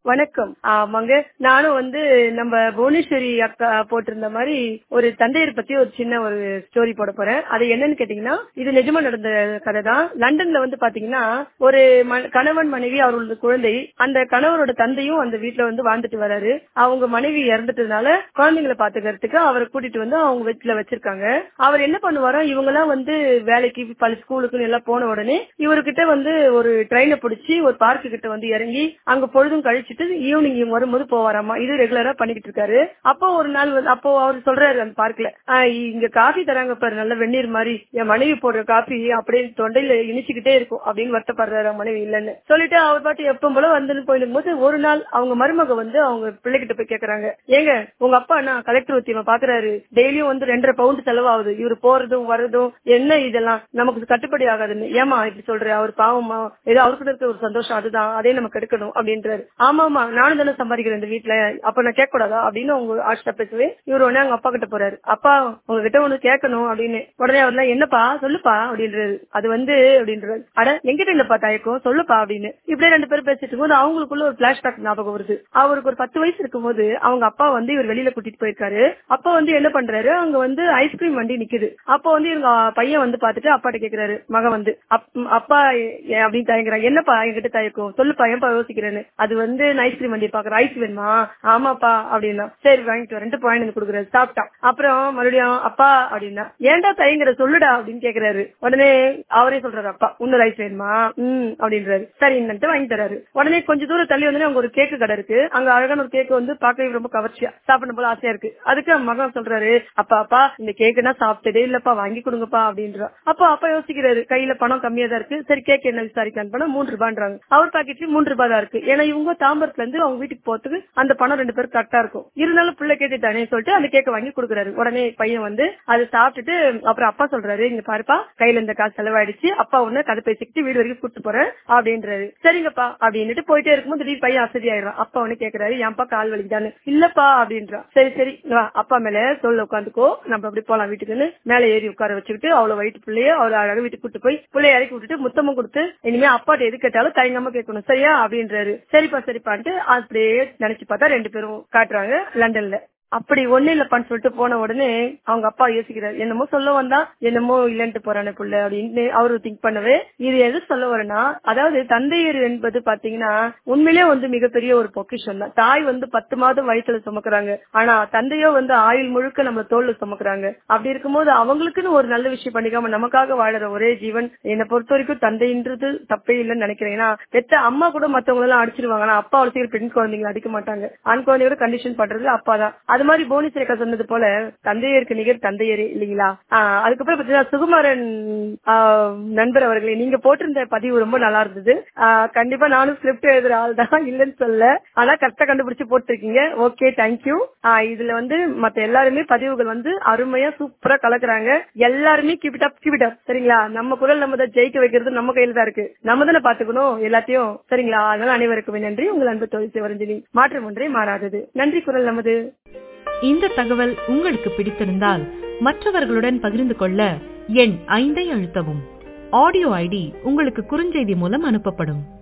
வணக்கம். ஆமாங்க, நானும் நம்ம புவனேஸ்வரி அக்கா போட்டிருந்த மாதிரி ஒரு தந்தையர் பத்தி ஒரு சின்ன ஒரு ஸ்டோரி போட போறேன். அது என்னன்னு கேட்டீங்கன்னா, இது நிஜமா நடந்த கதை தான். லண்டன்ல பாத்தீங்கன்னா ஒரு கணவன் மனைவி அவரோட குழந்தை, அந்த கணவரோட தந்தையும் அந்த வீட்டுல வாழ்ந்துட்டு வராரு. அவங்க மனைவி இறந்துட்டதுனால குழந்தைங்களை பாத்துக்கிறதுக்கு அவரை கூட்டிட்டு அவங்க வீட்டுல வச்சிருக்காங்க. அவர் என்ன பண்ணுவாரோ, இவங்க எல்லாம் வேலைக்கு ஸ்கூலுக்கு எல்லாம் போன உடனே இவர்கிட்ட ஒரு ட்ரெயினை பிடிச்சி ஒரு பார்க்கு கிட்ட இறங்கி அங்க பொழுதும் கழிச்சிட்டு ஈவினிங் வரும்போது போவாராமா. இது ரெகுலரா பண்ணிக்கிட்டு இருக்காரு. அப்போ ஒரு நாள் அப்போ அவர் சொல்றாரு அந்த பார்க்ல, இங்க காஃபி தராங்க பாரு, நல்ல வெந்நீர் மாதிரி, என் மனைவி போடுற காஃபி அப்படியே தொண்டையில இனிச்சுக்கிட்டே இருக்கும் அப்படின்னு வருத்தப்படுறாரு மனைவி இல்லன்னு சொல்லிட்டு அவர் பாட்டு எப்பவும் போல போயிருக்கும் போது ஒரு நாள் அவங்க மருமக அவங்க பிள்ளைகிட்ட போய் கேக்குறாங்க, ஏங்க உங்க அப்பா என்ன கலெக்டர் உத்தியமா பாக்குறாரு, டெய்லியும் 2.5 பவுண்ட் செலவாகுது, இவரு போறதும் வர்றதும், என்ன இதெல்லாம் நமக்கு கட்டுப்படி ஆகாதுன்னு, ஏமா இப்படி சொல்ற, அவர் பாவமா, ஏதோ அவருக்கு இருக்க ஒரு சந்தோஷம் அதுதான், அதே நமக்கு எடுக்கணும் அப்படின்றாரு. ஆமாமா, நானும் தானே சம்பாதிக்கிறேன் இந்த வீட்டுல, அப்ப நான் கேட்க கூடாதா அப்படின்னு அவங்க ஆட்சியா பேசுவே. இவர் உடனே அவங்க அப்பா கிட்ட போறாரு, அப்பா உங்ககிட்ட ஒண்ணு கேட்கணும் அப்படின்னு. உடனே அவர்லாம் என்னப்பா சொல்லுப்பா அப்படின்றாரு. அது அப்படின்றாரு, அட எங்கிட்ட இல்லப்பா தயக்கம், சொல்லுப்பா அப்படின்னு. இப்படியே 2 பேரும் பேசிட்டு இருக்கும்போது அவங்களுக்குள்ள ஒரு பிளாஷ்பேக் ஞாபகம் வருது. அவருக்கு ஒரு 10 வயசு இருக்கும் போது அவங்க அப்பா இவர் வெளியில கூட்டிட்டு போயிருக்காரு. அப்ப என்ன பண்றாரு, அங்க ஐஸ்கிரீம் வண்டி நிக்குது. அப்போ இவங்க பையன் பாத்துட்டு அப்பாட்ட கேக்குறாரு, மகன் அப்பா அப்படின்னு தயங்குறாங்க, என்னப்பா என்கிட்ட தயக்கம், சொல்லுப்பா ஏன்பா யோசிக்கிறேன்னு. அது நான் ஐஸ்கிரீம் வண்டி பாக்குறேன், ஐஸ் வேணுமா, ஆமாப்பா அப்படின்னா, சரி வாங்கிட்டு வரேன், 2 பாயிண்ட் கொடுக்குறாரு, சாப்பிட்டான். அப்புறம் மறுபடியும் அப்பா அப்படின்னா, ஏன்டா தயங்குற சொல்லுடா அப்படின்னு கேக்குறாரு. உடனே அவரே சொல்றாரு, அப்பா இன்னொரு ஐஸ் வேணுமா அப்படின்றாரு. சரி வாங்கி தராரு. உடனே கொஞ்சம் தூரம் தள்ளி அங்க ஒரு கேக்கு கடை இருக்கு. அங்க அழகான ஒரு கேக்கு பாக்கவே ரொம்ப கவர்ச்சியா, சாப்பிடணும் போல ஆசையா இருக்கு. அதுக்கு மகன் சொல்றாரு, அப்பா இந்த கேக்குனா சாப்பிட்டதே இல்லப்பா, வாங்கி கொடுங்கப்பா அப்படின்றா. அப்போ அப்பா யோசிக்கிறாரு, கையில பணம் கம்மியா தான் இருக்கு, சரி கேக் என்ன விசாரிக்கலாம் பண்ண 3 ரூபான்றாங்க. அவர் பாக்கெட்லயும் 3 ரூபாய் தான் இருக்கு. ஏன்னா இவங்க தாம்பரத்துல இருந்து அவங்க வீட்டுக்கு போறதுக்கு அந்த பணம் 2 பேருக்கு கரெக்டா இருக்கும். இருந்தாலும் பிள்ளை கேட்டுட்டானே சொல்லிட்டு அந்த கேக்க வாங்கி கொடுக்குறாரு. உடனே பையன் அதை சாப்பிட்டுட்டு அப்புறம் அப்பா சொல்றாரு, இங்க பாருப்பா கையில இந்த காசு செலவாயிடுச்சு, அப்பா உன்ன கதை பேசிக்கிட்டு வீடு வரைக்கும் கூட்டு போறேன் அப்படின்றாரு. சரிங்கப்பா அப்படின்னுட்டு போயிட்டே இருக்கும்போது திடீர் பையன் அசதி ஆயிடுறான். அப்பா கேக்குறாரு, ஏன்பா கால் வலிக்குதான்னு. இல்லப்பா அப்படின்றான். சரி அப்பா மேல சொல்ல உட்காந்துக்கோ, நம்ம அப்படி போலாம் வீட்டுக்குன்னு மேல ஏறி உட்கார வச்சுக்கிட்டு அவ்வளவு வயிற்று பிள்ளைய அவளை அழகா வீட்டுக்கு கூட்டு போய் பிள்ளைய இறக்கி விட்டுட்டு முத்தமும் கொடுத்து, இனிமே அப்பாட்ட எது கேட்டாலும் தயங்காம கேட்கணும் சரியா அப்படின்றாரு. சரிப்பான்ட்டு அப்படியே நினைச்சு பார்த்தா 2 பேரும் காட்டுறாங்க லண்டன்ல. அப்படி ஒண்ணு இல்லப்பான்னு சொல்லிட்டு போன உடனே அவங்க அப்பா யோசிக்கிறாரு, என்னமோ சொல்ல வந்தா என்னமோ இல்லன்ட்டு போறானே புள்ள அப்படின்னு அவரு திங்க் பண்ணவே, இது எது சொல்ல வரேன்னா, அதாவது தந்தையர் என்பது பாத்தீங்கன்னா உண்மையிலேயே மிகப்பெரிய ஒரு பொக்கிஷம் தான். தாய் 10 மாதம் வயிற்றுல சுமக்குறாங்க, ஆனா தந்தையோ ஆயுள் முழுக்க நம்ம தோல்ல சுமக்குறாங்க. அப்படி இருக்கும்போது அவங்களுக்குன்னு ஒரு நல்ல விஷயம் பண்ணிக்காம நமக்காக வாழற ஒரே ஜீவன் என்னை பொறுத்த வரைக்கும் தந்தைன்றது தப்பே இல்லைன்னு நினைக்கிறேன். ஏன்னா பெத்த அம்மா கூட மத்தவங்க எல்லாம் அடிச்சிருவாங்க, ஆனா அப்பா அவ்வளவு பெண் குழந்தைங்களை அடிக்க மாட்டாங்க. ஆண் குழந்தையோட கண்டிஷன் பண்றது அப்பா தான். அது மாதிரி புவனேஸ்வரி சொன்னது போல தந்தையருக்கு நிகர் தந்தையரே இல்லீங்களா. அதுக்கப்புறம் பாத்தீங்கன்னா சுகுமாரன் நண்பர் அவர்களே, நீங்க போட்டிருந்த பதிவு ரொம்ப நல்லா இருந்தது. கண்டிப்பா நானும் ஸ்கிரிப்ட் எழுதுற ஆள் தான், இல்லன்னு சொல்ல, ஆனா கரெக்டா கண்டுபிடிச்சு போட்டிருக்கீங்க. Okay, thank you. இதுல மத்த எல்லாருமே பதிவுகள் அருமையா சூப்பரா கலக்குறாங்க. எல்லாருமே கீப் இட் அப் சரிங்களா. நம்ம குரல் நம்ம தான் ஜெயிக்க வைக்கிறது நம்ம கையில தான் இருக்கு, நம்ம தானே பாத்துக்கணும் எல்லாத்தையும் சரிங்களா. அதனால அனைவருக்கும் நன்றி. உங்கள் அன்பு தோழி சிவரஞ்சனி. மாற்றம் ஒன்றே மாறாதது. நன்றி. குரல் நமது. இந்த தகவல் உங்களுக்கு பிடித்திருந்தால் மற்றவர்களுடன் பகிர்ந்து கொள்ள எண் 5 அழுத்தவும். ஆடியோ ஐடி உங்களுக்கு குறுஞ்செய்தி மூலம் அனுப்பப்படும்.